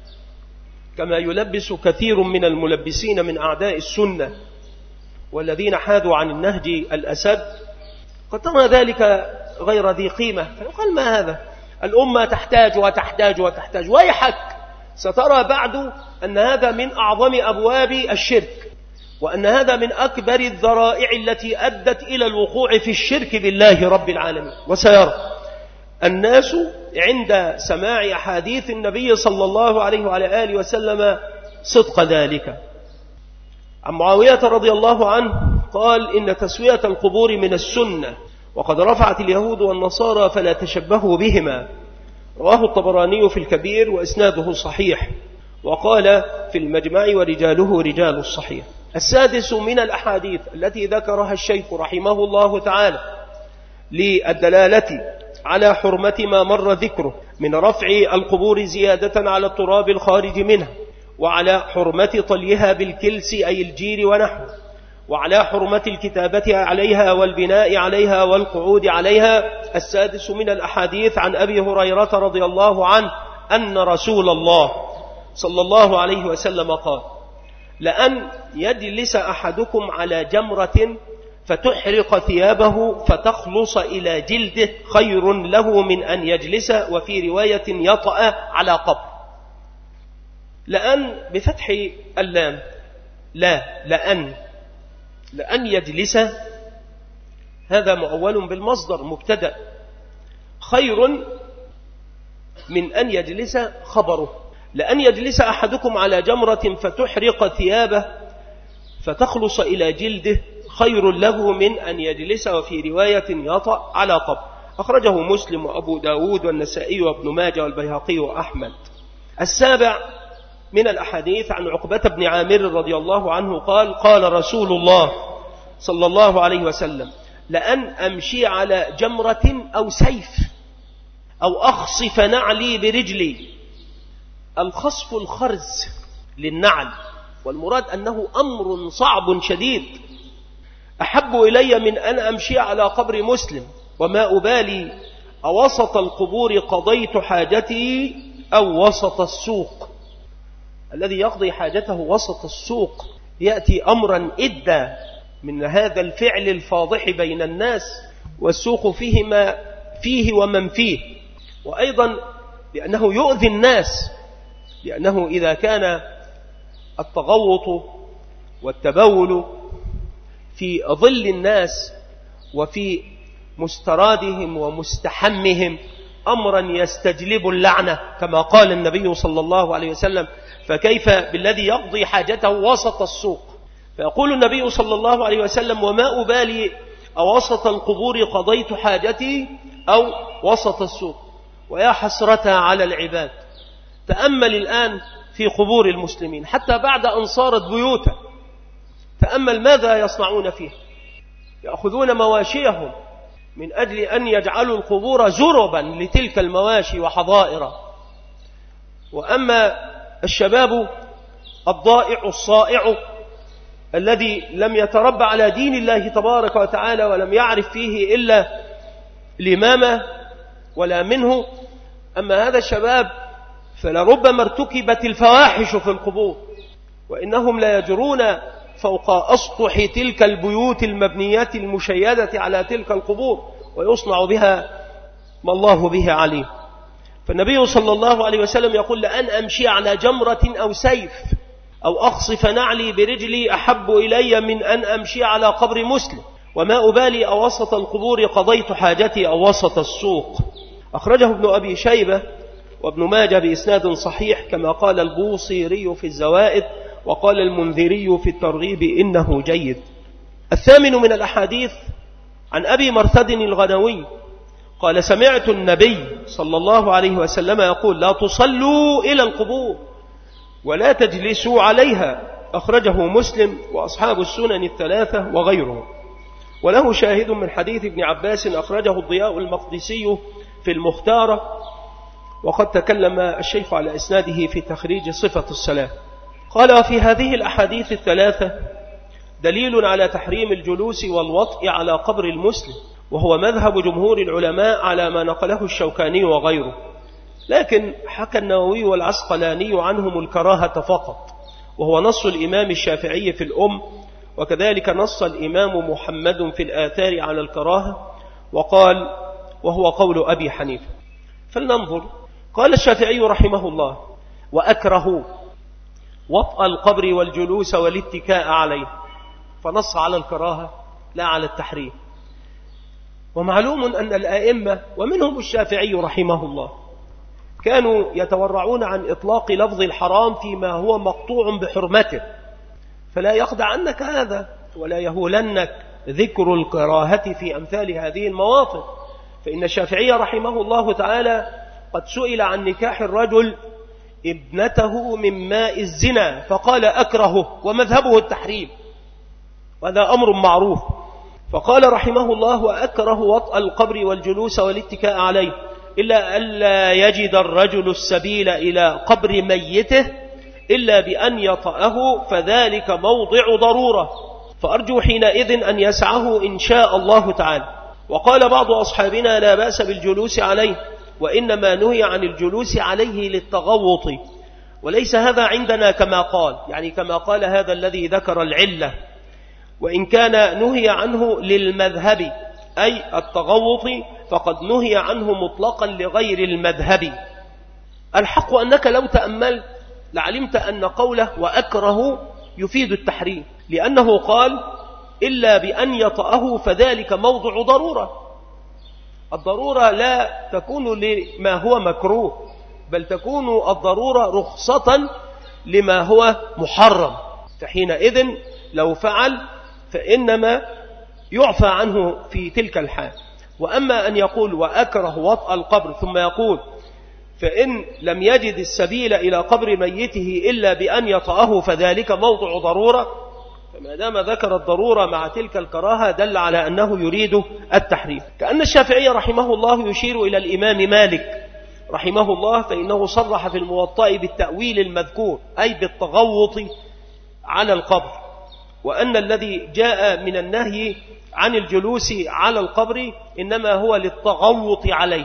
S1: كما يلبس كثير من الملبسين من أعداء السنة والذين حادوا عن النهج الأسد، قد ترى ذلك غير ذي قيمة، فيقال: ما هذا؟ الأمة تحتاج وتحتاج وتحتاج. ويحك، سترى بعد أن هذا من أعظم أبواب الشرك، وأن هذا من أكبر الذرائع التي أدت إلى الوقوع في الشرك بالله رب العالمين. وسيرى الناس عند سماع أحاديث النبي صلى الله عليه وعلى آله وسلم صدق ذلك. عن معاوية رضي الله عنه قال: إن تسوية القبور من السنة، وقد رفعت اليهود والنصارى فلا تشبهوا بهما. رواه الطبراني في الكبير وإسناده صحيح. وقال في المجمع ورجاله رجال الصحيح. السادس من الأحاديث التي ذكرها الشيخ رحمه الله تعالى للدلالة على حرمة ما مر ذكره من رفع القبور زيادة على التراب الخارج منها، وعلى حرمة طليها بالكلس أي الجير ونحوه، وعلى حرمة الكتابة عليها والبناء عليها والقعود عليها. السادس من الأحاديث عن أبي هريرة رضي الله عنه أن رسول الله صلى الله عليه وسلم قال: لأن يجلس أحدكم على جمرة فتحرق ثيابه فتخلص إلى جلده خير له من أن يجلس، وفي رواية يطأ على قبر. لأن بفتح اللام، لا لأن لأن يجلس هذا مؤول بالمصدر مبتدأ، خير من أن يجلس خبره. لأن يجلس أحدكم على جمرة فتحرق ثيابه فتخلص إلى جلده خير له من أن يجلس، وفي رواية يطأ على قبر. أخرجه مسلم وأبو داود والنسائي وابن ماجه والبيهقي وأحمد. السابع من الأحاديث عن عقبة بن عامر رضي الله عنه قال: قال رسول الله صلى الله عليه وسلم: لأن أمشي على جمرة أو سيف أو أخصف نعلي برجلي. الخصف الخرز للنعل، والمراد أنه أمر صعب شديد، أحب إلي من أن أمشي على قبر مسلم، وما أبالي أوسط القبور قضيت حاجتي أو وسط السوق. الذي يقضي حاجته وسط السوق يأتي أمرا إدى من هذا الفعل الفاضح بين الناس، والسوق فيه ما فيه ومن فيه، وأيضا لأنه يؤذي الناس، لأنه إذا كان التغوط والتبول في ظل الناس وفي مسترادهم ومستحمهم أمرا يستجلب اللعنة كما قال النبي صلى الله عليه وسلم، فكيف بالذي يقضي حاجته وسط السوق؟ فيقول النبي صلى الله عليه وسلم: وما أبالي أوسط القبور قضيت حاجتي أو وسط السوق. ويا حسرتها على العباد، تأمل الآن في قبور المسلمين حتى بعد أن صارت بيوتا، تأمل ماذا يصنعون فيها. يأخذون مواشيهم من أجل أن يجعلوا القبور جربا لتلك المواشي وحظائر. وأما الشباب الضائع الصائع الذي لم يتربى على دين الله تبارك وتعالى ولم يعرف فيه إلا الإمامة ولا منه، أما هذا الشباب فلربما ارتكبت الفواحش في القبور، وإنهم لا يجرون فوق أسطح تلك البيوت المبنيات المشيدة على تلك القبور، ويصنع بها ما الله به عليم. فالنبي صلى الله عليه وسلم يقول: لأن أمشي على جمرة أو سيف أو أخصف نعلي برجلي أحب إلي من أن أمشي على قبر مسلم، وما أبالي أوسط القبور قضيت حاجتي أو وسط السوق. أخرجه ابن أبي شيبة وابن ماجه بإسناد صحيح كما قال البوصيري في الزوائد، وقال المنذري في الترغيب إنه جيد. الثامن من الأحاديث عن أبي مرثد الغنوي قال: سمعت النبي صلى الله عليه وسلم يقول: لا تصلوا إلى القبور ولا تجلسوا عليها. أخرجه مسلم وأصحاب السنن الثلاثة وغيره. وله شاهد من حديث ابن عباس أخرجه الضياء المقدسي في المختارة، وقد تكلم الشيخ على إسناده في تخريج صفة الصلاة. قال: في هذه الأحاديث الثلاثة دليل على تحريم الجلوس والوطء على قبر المسلم، وهو مذهب جمهور العلماء على ما نقله الشوكاني وغيره، لكن حكى النووي والعسقلاني عنهم الكراهة فقط، وهو نص الإمام الشافعي في الأم، وكذلك نص الإمام محمد في الآثار على الكراهة، وقال وهو قول أبي حنيفة. فلننظر. قال الشافعي رحمه الله: وأكره وطأ القبر والجلوس والاتكاء عليه، فنص على الكراهة لا على التحريم. ومعلوم أن الآئمة ومنهم الشافعي رحمه الله كانوا يتورعون عن إطلاق لفظ الحرام فيما هو مقطوع بحرمته، فلا يخدعنك هذا ولا يهولنك ذكر الكراهة في أمثال هذه المواطن. فإن الشافعي رحمه الله تعالى قد سئل عن نكاح الرجل ابنته من ماء الزنا فقال أكرهه ومذهبه التحريم، وهذا أمر معروف. فقال رحمه الله: وأكره وطأ القبر والجلوس والاتكاء عليه إلا ألا يجد الرجل السبيل إلى قبر ميته إلا بأن يطأه فذلك موضع ضرورة، فأرجو حينئذ أن يسعه إن شاء الله تعالى. وقال بعض أصحابنا: لا بأس بالجلوس عليه، وإنما نهي عن الجلوس عليه للتغوط، وليس هذا عندنا كما قال، يعني كما قال هذا الذي ذكر العلة، وإن كان نهي عنه للمذهب أي التغوط فقد نهي عنه مطلقا لغير المذهب. الحق أنك لو تأملت لعلمت أن قوله وأكره يفيد التحريم، لأنه قال إلا بأن يطأه فذلك موضع ضرورة. الضرورة لا تكون لما هو مكروه، بل تكون الضرورة رخصة لما هو محرم، فحينئذ لو فعل فإنما يعفى عنه في تلك الحال. وأما أن يقول وأكره وطأ القبر ثم يقول فإن لم يجد السبيل إلى قبر ميته إلا بأن يطأه فذلك موضع ضرورة، فما دام ذكر الضرورة مع تلك الكراهة دل على أنه يريد التحريم. كأن الشافعي رحمه الله يشير إلى الإمام مالك رحمه الله، فإنه صرح في الموطأ بالتأويل المذكور أي بالتغوط على القبر، وأن الذي جاء من النهي عن الجلوس على القبر إنما هو للتغوط عليه.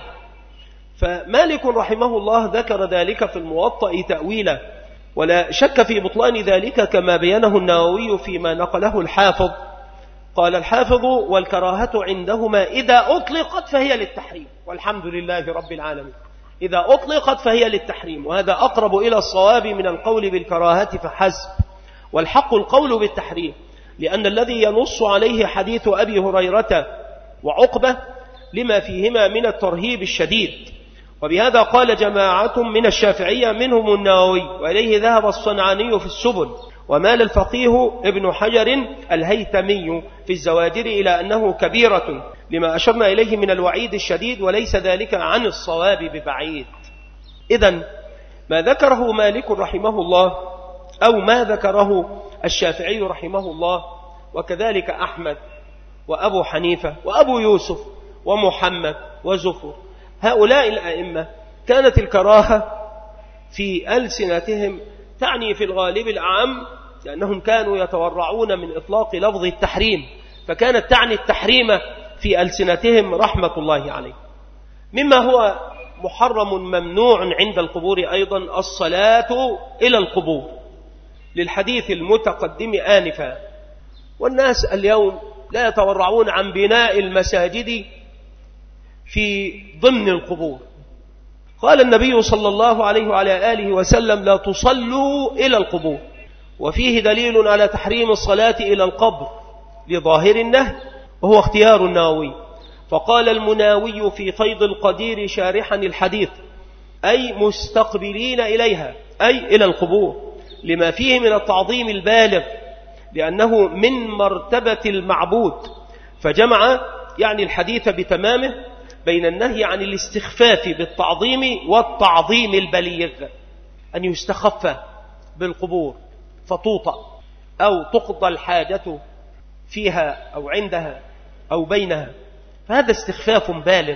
S1: فمالك رحمه الله ذكر ذلك في الموطأ تأويلا، ولا شك في بطلان ذلك كما بينه النووي فيما نقله الحافظ. قال الحافظ: والكراهة عندهما إذا أطلقت فهي للتحريم، والحمد لله رب العالمين، إذا أطلقت فهي للتحريم، وهذا أقرب إلى الصواب من القول بالكراهة فحسب، والحق القول بالتحريم، لأن الذي ينص عليه حديث أبي هريرة وعقبة لما فيهما من الترهيب الشديد. وبهذا قال جماعة من الشافعية منهم النووي، وإليه ذهب الصنعاني في السبل، ومال الفقيه ابن حجر الهيثمي في الزواجر إلى أنه كبيرة لما أشرنا إليه من الوعيد الشديد، وليس ذلك عن الصواب ببعيد. إذن ما ذكره مالك رحمه الله أو ما ذكره الشافعي رحمه الله، وكذلك أحمد وأبو حنيفة وأبو يوسف ومحمد وزفر، هؤلاء الأئمة كانت الكراهة في ألسنتهم تعني في الغالب العام، لأنهم كانوا يتورعون من إطلاق لفظ التحريم، فكانت تعني التحريم في ألسنتهم رحمة الله عليه. مما هو محرم ممنوع عند القبور أيضا الصلاة إلى القبور، للحديث المتقدم آنفا. والناس اليوم لا يتورعون عن بناء المساجد في ضمن القبور. قال النبي صلى الله عليه وعلى آله وسلم: لا تصلوا إلى القبور، وفيه دليل على تحريم الصلاة إلى القبر لظاهر النهي، وهو اختيار النووي. فقال المناوي في فيض القدير شارحا الحديث: أي مستقبلين إليها، أي إلى القبور، لما فيه من التعظيم البالغ، لأنه من مرتبة المعبود. فجمع يعني الحديث بتمامه بين النهي عن الاستخفاف بالتعظيم والتعظيم البليغ، أن يستخف بالقبور فتوطأ أو تقضى الحاجة فيها أو عندها أو بينها، فهذا استخفاف بالغ.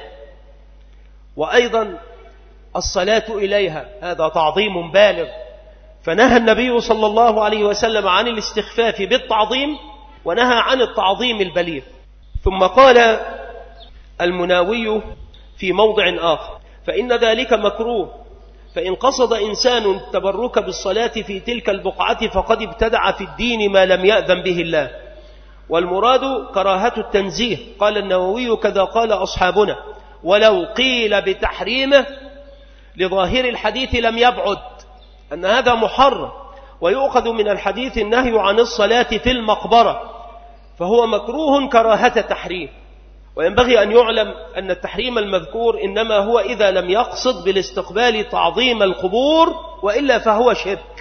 S1: وأيضا الصلاة إليها هذا تعظيم بالغ، فنهى النبي صلى الله عليه وسلم عن الاستخفاف بالتعظيم ونهى عن التعظيم البليغ. ثم قال المناوي في موضع آخر: فإن ذلك مكروه، فإن قصد إنسان التبرك بالصلاة في تلك البقعة فقد ابتدع في الدين ما لم يأذن به الله، والمراد كراهة التنزيه. قال النووي: كذا قال أصحابنا، ولو قيل بتحريمه لظاهر الحديث لم يبعد أن هذا محرم، ويؤخذ من الحديث النهي عن الصلاة في المقبرة، فهو مكروه كراهة تحريم. وينبغي أن يعلم أن التحريم المذكور إنما هو إذا لم يقصد بالاستقبال تعظيم القبور، وإلا فهو شرك.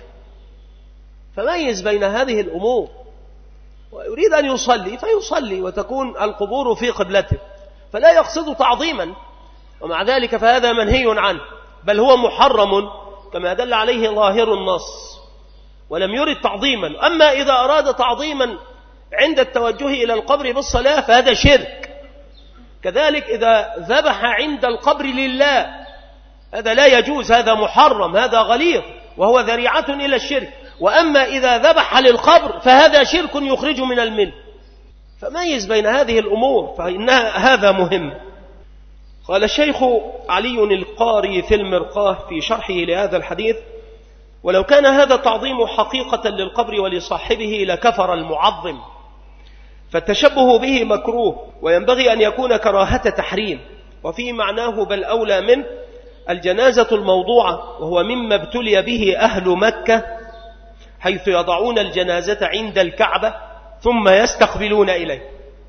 S1: فميز بين هذه الأمور، ويريد أن يصلي فيصلي وتكون القبور في قبلته، فلا يقصد تعظيما، ومع ذلك فهذا منهي عنه، بل هو محرم
S2: كما دل عليه ظاهر النص ولم يرد تعظيما. أما إذا أراد تعظيما عند التوجه إلى القبر بالصلاة فهذا شرك. كذلك إذا ذبح عند القبر لله هذا لا يجوز، هذا محرم، هذا غليظ وهو ذريعة إلى الشرك. وأما إذا ذبح للقبر فهذا شرك يخرج من الملة. فميز بين هذه الأمور فإنها هذا مهم. قال الشيخ علي القاري في المرقاه في شرحه لهذا الحديث: ولو كان هذا التعظيم حقيقة للقبر ولصاحبه لكفر المعظم، فالتشبه به مكروه وينبغي أن يكون كراهة تحريم. وفي معناه بل أولى منه الجنازة الموضوعة، وهو مما ابتلي به أهل مكة، حيث يضعون الجنازة عند الكعبة ثم يستقبلون إليه.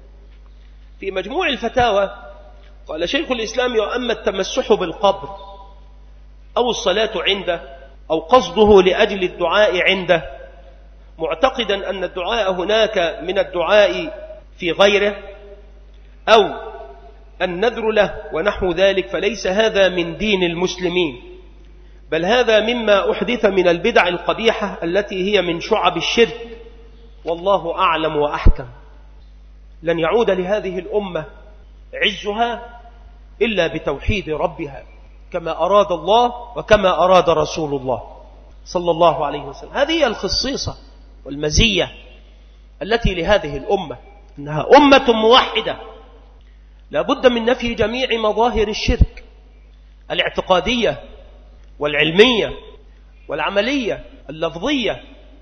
S2: في مجموع الفتاوى قال شيخ الإسلام: وأما التمسح بالقبر أو الصلاة عنده أو قصده لأجل الدعاء عنده، معتقدا أن الدعاء هناك من الدعاء في غيره أو النذر له ونحو ذلك، فليس هذا من دين المسلمين، بل هذا مما أحدث من البدع القبيحة التي هي من شعب الشرك، والله أعلم وأحكم. لن يعود لهذه الأمة عزها إلا بتوحيد ربها كما أراد الله وكما أراد رسول الله صلى الله عليه وسلم. هذه هي الخصيصة والمزية التي لهذه الأمة، أنها أمة موحدة لا بد من نفي جميع مظاهر الشرك الاعتقادية والعلمية والعملية اللفظية،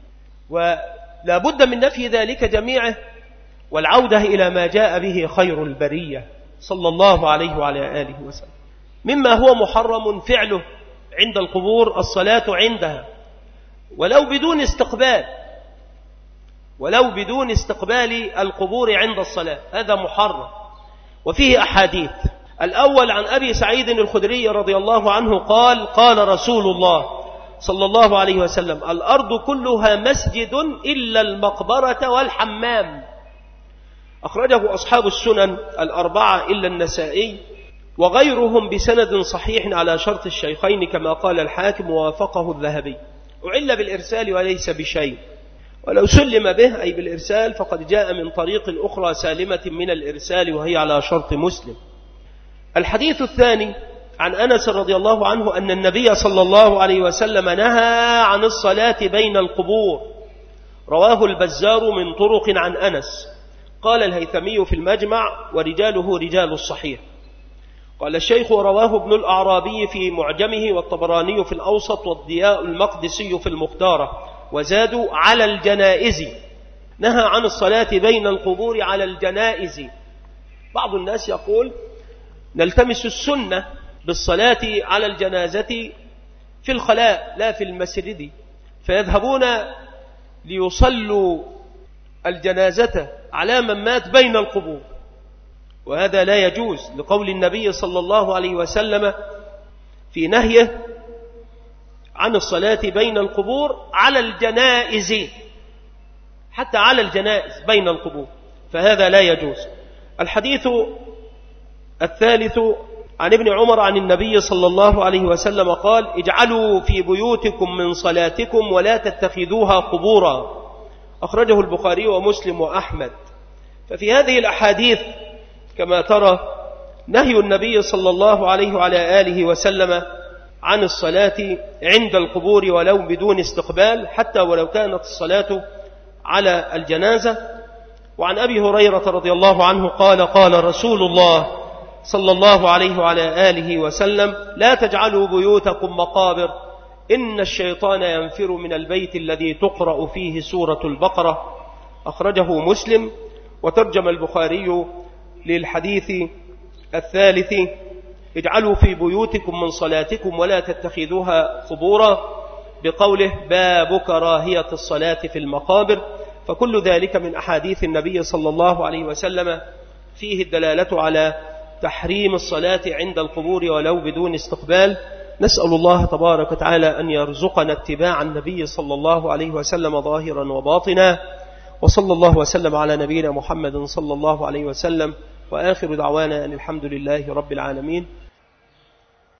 S2: ولا بد من نفي ذلك جميعه والعودة إلى ما جاء به خير البرية صلى الله عليه وعلى آله وسلم. مما هو محرم فعله عند القبور الصلاة عندها ولو بدون استقبال، ولو بدون استقبال القبور عند الصلاة، هذا محرم. وفيه أحاديث. الأول عن أبي سعيد الخدري رضي الله عنه قال: قال رسول الله صلى الله عليه وسلم: الأرض كلها مسجد إلا المقبرة والحمام. أخرجه أصحاب السنن الأربعة إلا النسائي وغيرهم بسند صحيح على شرط الشيخين كما قال الحاكم ووافقه الذهبي. أعل بالإرسال وليس بشيء، ولو سلم به أي بالإرسال فقد جاء من طريق أخرى سالمة من الإرسال وهي على شرط مسلم. الحديث الثاني عن أنس رضي الله عنه أن النبي صلى الله عليه وسلم نهى عن الصلاة بين القبور، رواه البزار من طرق عن أنس. قال الهيثمي في المجمع: ورجاله رجال الصحيح. قال الشيخ: رواه ابن الأعرابي في معجمه والطبراني في الأوسط والضياء المقدسي في المختارة، وزادوا على الجنائز. نهى عن الصلاة بين القبور على الجنائز. بعض الناس يقول نلتمس السنة بالصلاة على الجنازة في الخلاء لا في المسجد، فيذهبون ليصلوا الجنازة على من مات بين القبور، وهذا لا يجوز لقول النبي صلى الله عليه وسلم في نهيه عن الصلاة بين القبور على الجنائز، حتى على الجنائز بين القبور، فهذا لا يجوز. الحديث الثالث عن ابن عمر عن النبي صلى الله عليه وسلم قال: اجعلوا في بيوتكم من صلاتكم ولا تتخذوها قبورا. أخرجه البخاري ومسلم وأحمد. ففي هذه الأحاديث كما ترى نهي النبي صلى الله عليه وعلى آله وسلم عن الصلاة عند القبور ولو بدون استقبال، حتى ولو كانت الصلاة على الجنازة. وعن أبي هريرة رضي الله عنه قال: قال رسول الله صلى الله عليه وعلى آله وسلم: لا تجعلوا بيوتكم مقابر، إن الشيطان ينفر من البيت الذي تقرأ فيه سورة البقرة. أخرجه مسلم. وترجم البخاري للحديث الثالث: اجعلوا في بيوتكم من صلاتكم ولا تتخذوها قبورا، بقوله: باب كراهية الصلاة في المقابر. فكل ذلك من أحاديث النبي صلى الله عليه وسلم فيه الدلالة على تحريم الصلاة عند القبور ولو بدون استقبال. نسأل الله تبارك وتعالى أن يرزقنا اتباع النبي صلى الله عليه وسلم ظاهرا وباطنا. وصلى الله وسلم على نبينا محمد صلى الله عليه وسلم، وآخر دعوانا أن الحمد لله رب العالمين.